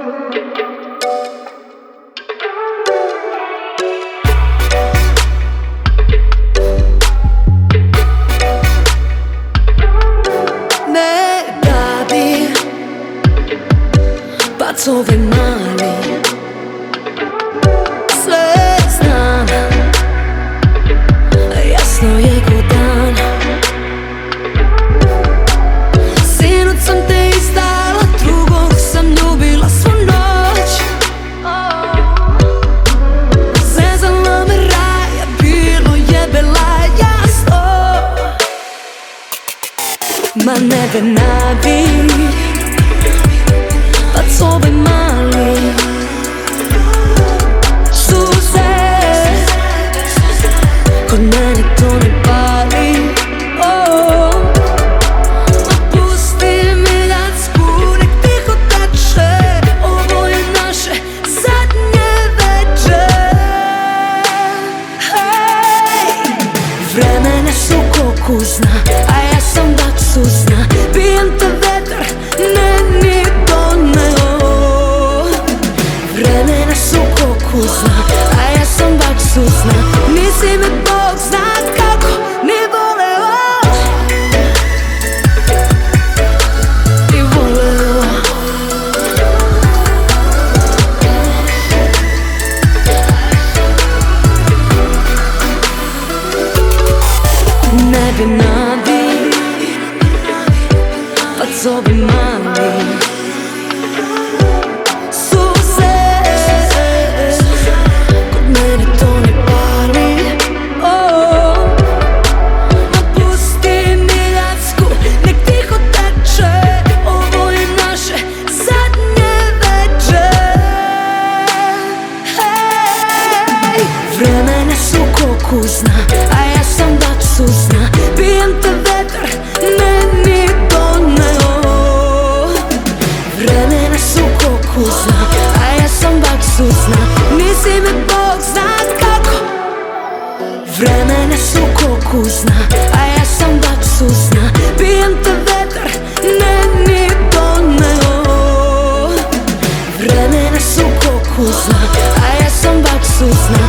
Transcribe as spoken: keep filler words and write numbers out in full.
Pacove mali, sve znam, jasno je ko dan. Sinoć sam te izdala, drugog sam ljubila svu noć. Zezala me raja, bilo je bela jasno. Ma ne venadi, pacove mali, suze, kod mene to ne pali. Oh, ma pusti mi ljacku, nek tiho teče, ovo je naše zadnje večer. Hej, vremena su ko kuzna, a ja sam vak suzna. Pijem te vetar, ne ni kuzna, a ja sam vak suzna. Nisi me Bog zna kako ni voleo, ni voleo. Ne venadi, pacove mali, vremena su ko kuzna, a ja sam vak suzna. Pijem te vetar, ne ni doneo. Vremena su ko kuzna, a ja sam vak suzna. Nisi me Bog zna kako. Vremena su ko kuzna, a ja sam vak suzna. Pijem te vetar, ne ni doneo. Vremena su ko kuzna, a ja sam vak suzna.